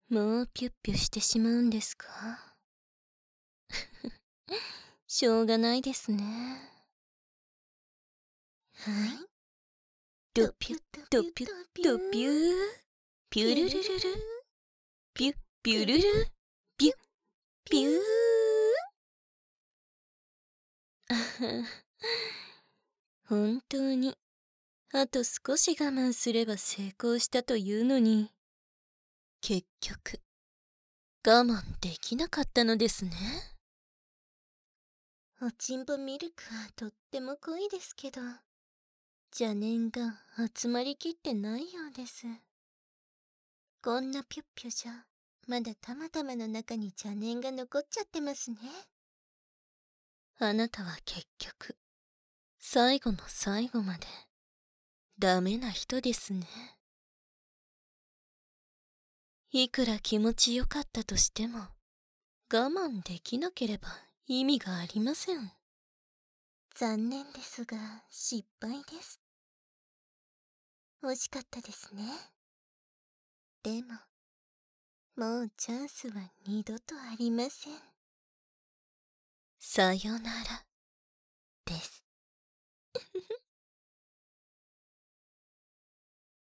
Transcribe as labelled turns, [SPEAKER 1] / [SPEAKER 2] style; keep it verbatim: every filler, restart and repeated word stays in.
[SPEAKER 1] もうピュッピュしてしまうんですか？しょうがないですね。はい。ドピュッドピュッドピュー。ピュルルルル。ピュッピュルル。ピュッピュー。本当に、あと少し我慢すれば成功したというのに、結局、我慢できなかったのですね。おちんぽミルクはとっても濃いですけど、邪念が集まりきってないようです。こんなピュッピュじゃ、まだたまたまの中に邪念が残っちゃってますね。あなたは結局、最後の最後まで、ダメな人ですね。いくら気持ちよかったとしても、我慢できなければ意味がありません。残念ですが、失敗です。惜しかったですね。でも、もうチャンスは二度とありません。さよなら、です。